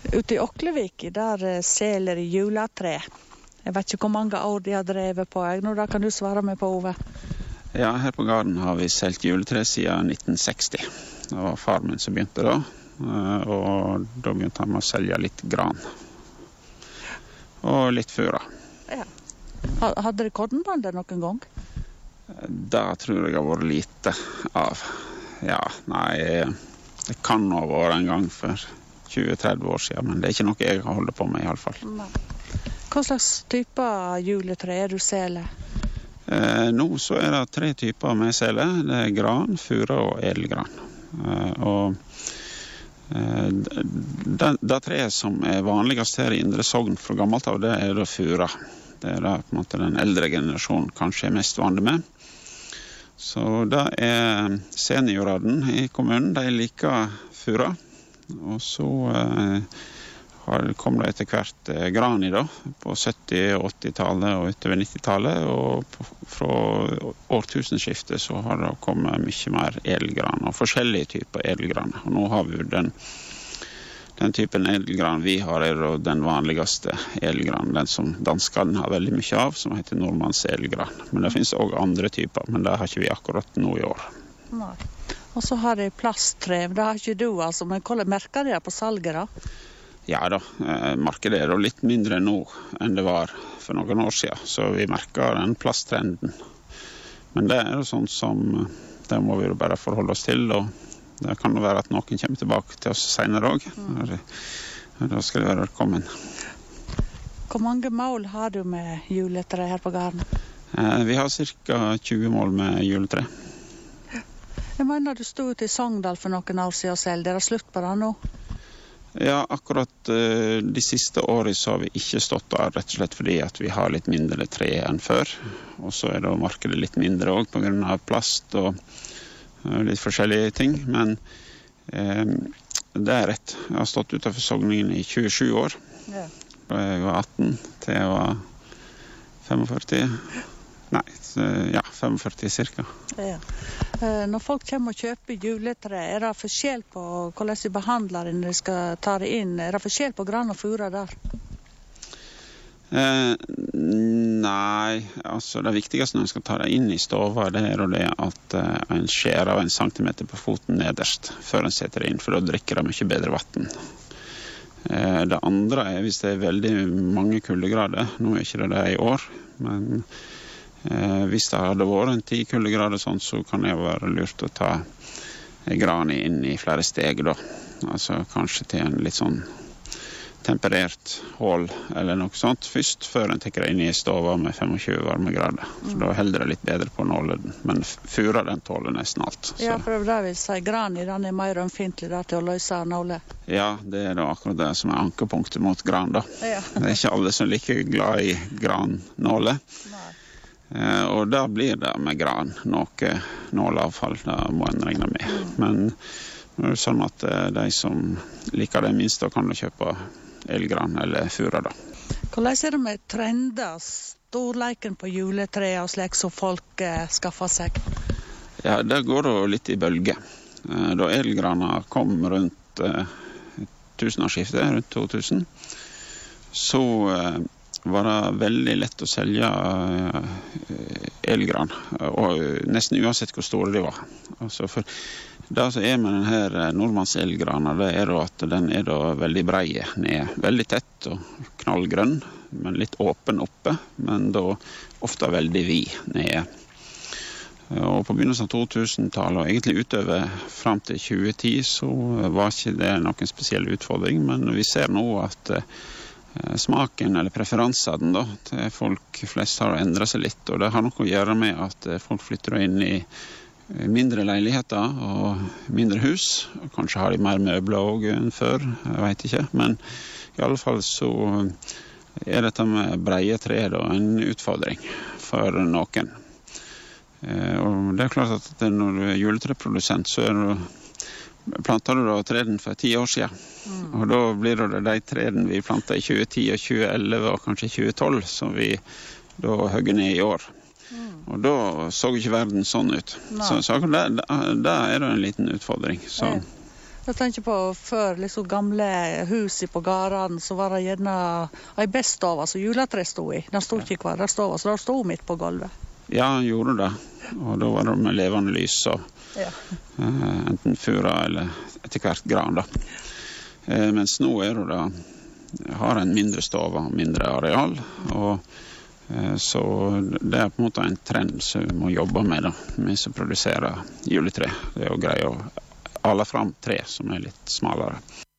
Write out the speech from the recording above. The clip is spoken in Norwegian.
Ute i Oklevik, der seler i juletre. Jeg vet ikke hvor mange år de har drevet på. Da kan du svare meg på, Ove. Ja, her på gården har vi selt juletre siden 1960. Det var far min som begynte da, og da begynte han med å selge litt gran. Og litt fura. Ja. Hadde dere kornbander noen gang? Det tror jeg har vært lite av. Ja, nei, det kan ha vært en gang for 20-30 år siden, men det er ikke noe jeg holder på med i alle fall. Nei. Hva slags type juletre er du seler? Nå så er det 3 typer med sele. Det er gran, fura og edelgran. Det treet som er vanligast her i Indre Sogn fra gammelt av, det er da fura. Det er da på en måte den eldre generasjonen kanskje er mest vant med. Så det er seniorene i kommunen, de liker fura. Og så kom det etter hvert gran i da, på 70- og 80-tallet og utover 90-tallet, og fra årtusenskiftet så har det kommet mye mer edelgran, og forskjellige typer edelgran. Og nå har vi den typen edelgran vi har er den vanligste edelgran, den som danskene har veldig mye av, som heter Nordmanns edelgran. Men det finnes også andre typer, men det har ikke vi akkurat nå i år. Nei. Og så har de plasttrev, det har ikke du altså, men hvordan merker de det på salget da? Ja da, markedet er litt mindre nå enn det var for noen år siden, så vi merker den plasttrenden. Men det er jo sånn som, det må vi jo bare forholde oss til, og det kan jo være at noen kommer tilbake til oss senere også. Da skal de være velkommen. Hvor mange mål har du med juletre her på gården? Vi har ca. 20 mål med juletre. Jeg mener du stod ute i Sogndal for noen år siden selv, det er slutt på det nå? Ja, akkurat de siste årene så har vi ikke stått der, rett og slett fordi at vi har litt mindre tre enn før. Og så er det markedet litt mindre også på grunn av plast og litt forskjellige ting. Men det er rett. Jeg har stått utenfor Sogningen i 27 år. Ja. Da jeg var 18 til jeg var 45. Nei, ja, 45 cirka. Ja. Når folk kommer og kjøper juletre, er det forskjell på hvordan de behandler det når de skal ta det inn? Er det forskjell på gran og fura der? Nei, altså det viktigste når en skal ta det inn i stova, det er det at en skjærer av 1 centimeter på foten nederst før en setter det inn, for da drikker det mye bedre vatten. Det andre er hvis det er veldig mange kuldegrader. Nå er ikke det i år, men hvis det hadde vært en 10 kuldegrader sånn, så kan det være lurt å ta gran inn i flere steg da. Altså kanskje til en litt sånn temperert hål eller noe sånt først, før en tenker det inn i stova med 25 varmegrader. For da holder det litt bedre på nålen. Men fura den tåler nesten alt. Så. Ja, for det vil si gran i den er mer ømfintlig der til å løse nåle. Ja, det er da akkurat det som er ankepunktet mot gran da. Ja. Det er ikke alle som er like glad i grannåle. Nei. Og da blir det med gran noe nåleavfall, det må en regne med. Men det er sånn at de som liker det minst, da kan du kjøpe elgran eller fura da. Hvordan er det med trender, storleiken på juletreet og slik som folk skaffer seg? Ja, det går da litt i bølge. Da elgrana kom rundt tusenårsskiftet, rundt 2000, så var det veldig lett å selge elgran, og nesten uansett hvor store de var. Altså for det som er med denne Nordmanns elgrana, det er at den er da veldig brei ned, veldig tett og knallgrønn, men litt åpen oppe, men da ofte veldig vid nede. Og på begynnelsen av 2000-tallet, og egentlig utover frem til 2010, så var ikke det noen spesiell utfordring, men vi ser nå at smaken eller preferansene da, til folk flest har endret seg litt, og det har noe å gjøre med at folk flytter inn i mindre leiligheter og mindre hus, og kanskje har de mer møbler også enn før, jeg vet ikke, men i alle fall så er dette med breie tre da en utfordring for noen. Og det er klart at når du er juletreprodusent, så planter du da treden for 10 år siden. Og da blir det de treden vi plantet i 2010 og 2011 og kanskje 2012 som vi da høgger ned i år. Og da så ikke verden sånn ut. Så det er det en liten utfordring. Så Jeg tenker på før liksom gamle huset på gårdene, så var det gjerne en beststove som juletreet stod i. Den stod ikke hver stove, så den stod midt på gulvet. Ja, han gjorde det. Og da var det med levende lys og enten fura eller etter hvert gran da. Mens nå er det da, har en mindre stove og mindre areal, og så det er på en måte en trend som vi må jobbe med da, vi som produserer juletre. Det er jo greit å ala fram tre som er litt smalere.